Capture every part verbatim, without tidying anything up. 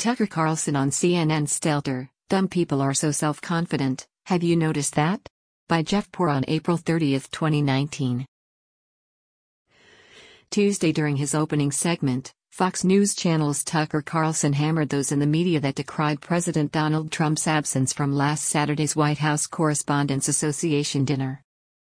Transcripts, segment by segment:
Tucker Carlson on C N N's Stelter, "Dumb People Are So Self-Confident, Have You Noticed That?" By Jeff Poor on April thirtieth, twenty nineteen. Tuesday, during his opening segment, Fox News Channel's Tucker Carlson hammered those in the media that decried President Donald Trump's absence from last Saturday's White House Correspondents' Association dinner.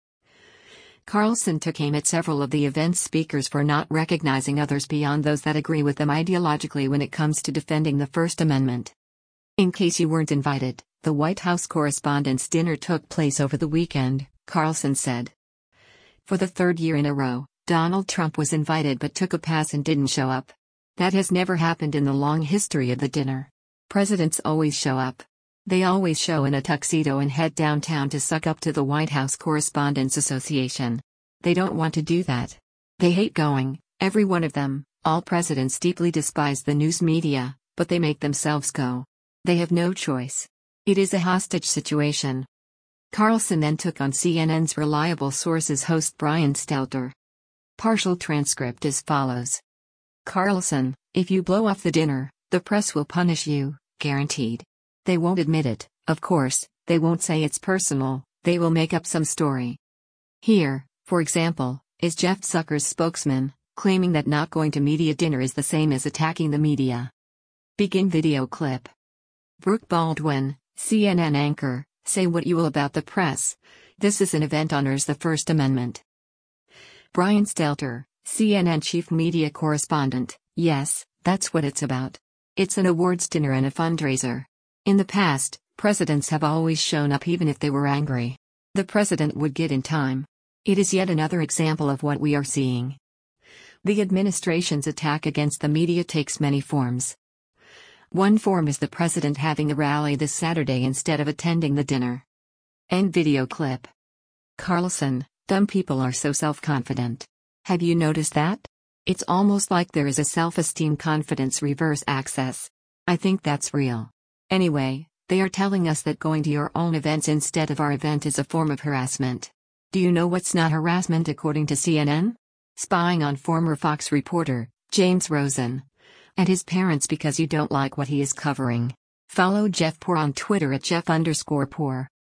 Carlson took aim at several of the event's speakers for not recognizing others beyond those that agree with them ideologically when it comes to defending the First Amendment. In case you weren't invited, the White House Correspondents' Dinner took place over the weekend, Carlson said. For the third year in a row, Donald Trump was invited but took a pass and didn't show up. That has never happened in the long history of the dinner. Presidents always show up. They always show in a tuxedo and head downtown to suck up to the White House Correspondents' Association. They don't want to do that. They hate going, every one of them. All presidents deeply despise the news media, but they make themselves go. They have no choice. It is a hostage situation. Carlson then took on C N N's Reliable Sources host Brian Stelter. Partial transcript as follows. Carlson, "If you blow off the dinner, the press will punish you, guaranteed. They won't admit it, of course, they won't say it's personal, they will make up some story. Here, for example, is Jeff Zucker's spokesman, claiming that not going to media dinner is the same as attacking the media." Begin video clip. Brooke Baldwin, C N N anchor, "Say what you will about the press. This is an event honors the First Amendment." Brian Stelter, C N N chief media correspondent, "Yes, that's what it's about. It's an awards dinner and a fundraiser. In the past, presidents have always shown up even if they were angry. The president would get in time. It is yet another example of what we are seeing. The administration's attack against the media takes many forms. One form is the president having a rally this Saturday instead of attending the dinner." End video clip. Carlson, "Dumb people are so self-confident. Have you noticed that? It's almost like there is a self-esteem confidence reverse access. I think that's real. Anyway, they are telling us that going to your own events instead of our event is a form of harassment. Do you know what's not harassment according to C N N? Spying on former Fox reporter, James Rosen, and his parents because you don't like what he is covering." Follow Jeff Poor on Twitter at Jeff underscore Poor.